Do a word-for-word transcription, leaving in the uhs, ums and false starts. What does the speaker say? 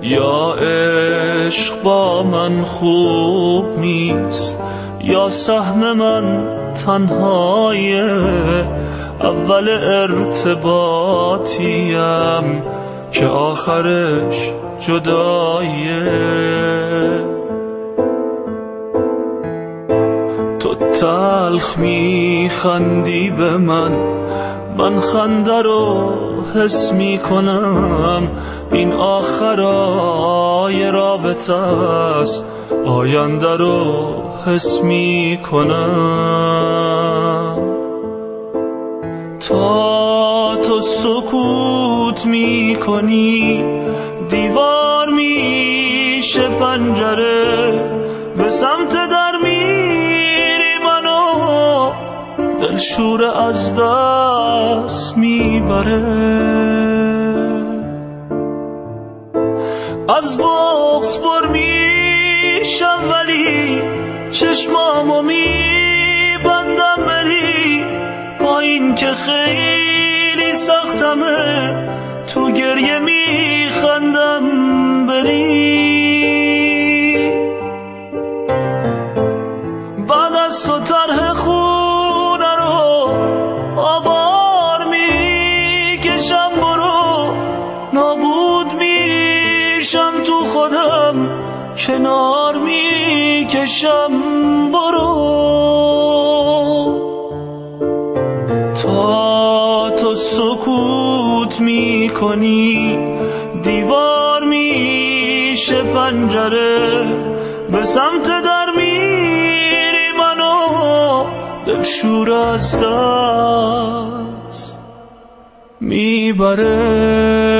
یا عشق با من خوب نیست، یا سهم من تنهایه، اول ارتباطیم که آخرش جداییه. تو تلخ میخندی به من، من خنده رو حس میکنم، این آخرای رابطه است، آینده رو حس میکنم. تا تو سکوت میکنی دیوار میشه پنجره، به سمت در میری منو دلشور از دست میبره. از بغض پر میشم ولی چشمامو میبندم بری، با این که خیلی سختمه تو گریه میخندم بری. بعد از تو طرح خونه رو آوار میکشم، برو نابود میشم تو خودم، کنار میکشم برو. تا تو سکوت میکنی دیوار میشه پنجره، به سمت در میری منو دلشور از دست میبره.